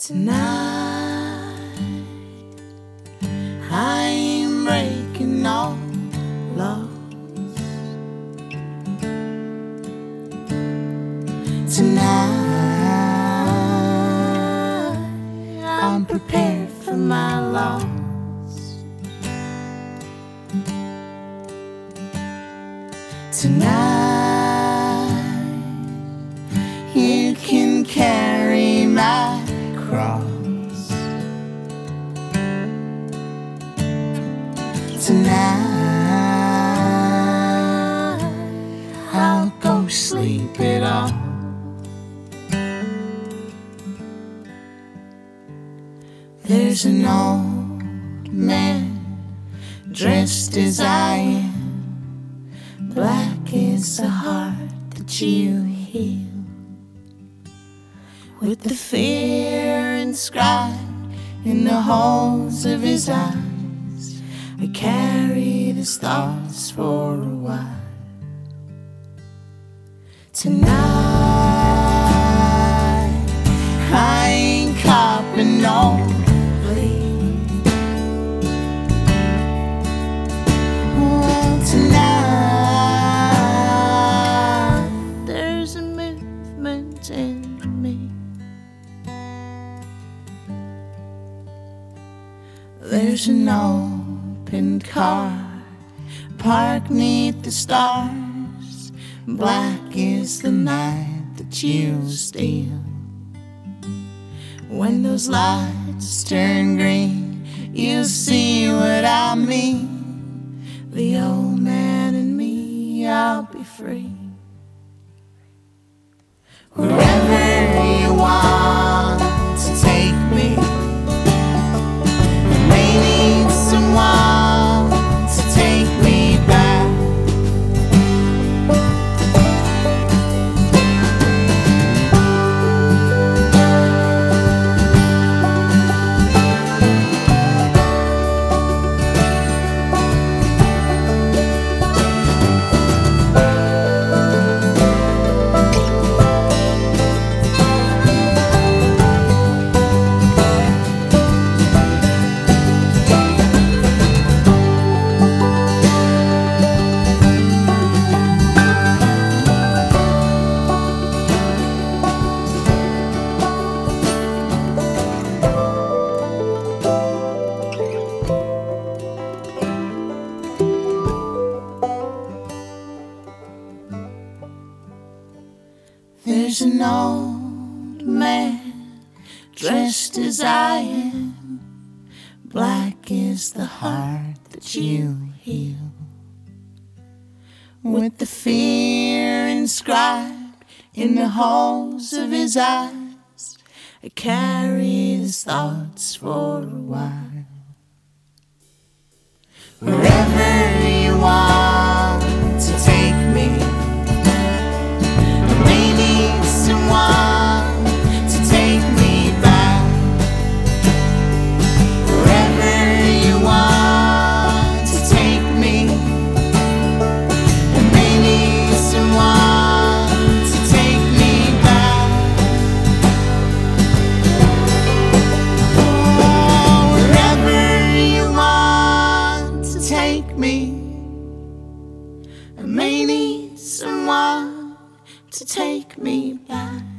Tonight I'm breaking all laws. Tonight I'm prepared for my loss. Tonight you can carry my cross. Tonight I'll go sleep it off. There's an old man dressed as I am. Black is the heart that you heal, with the fear inscribed in the holes of his eyes. I carried his thoughts for a while. Tonight I ain't copping no bleed. Tonight there's a movement in me. There's an open car parked 'neath the stars. Black is the night that you'll steal. When those lights turn green, you'll see what I mean. The old man and me, I'll be free. Wherever you want to take me, you may need someone to take me back. There's an old man dressed as I am. Black is the heart that you heal, with the fear inscribed in the holes of his eyes. I carried his thoughts for a while. Wherever you want to take me, someone to take me back. Wherever you want to take me, and may need someone to take me back. Oh, wherever you want to take me, I may need someone to take me back.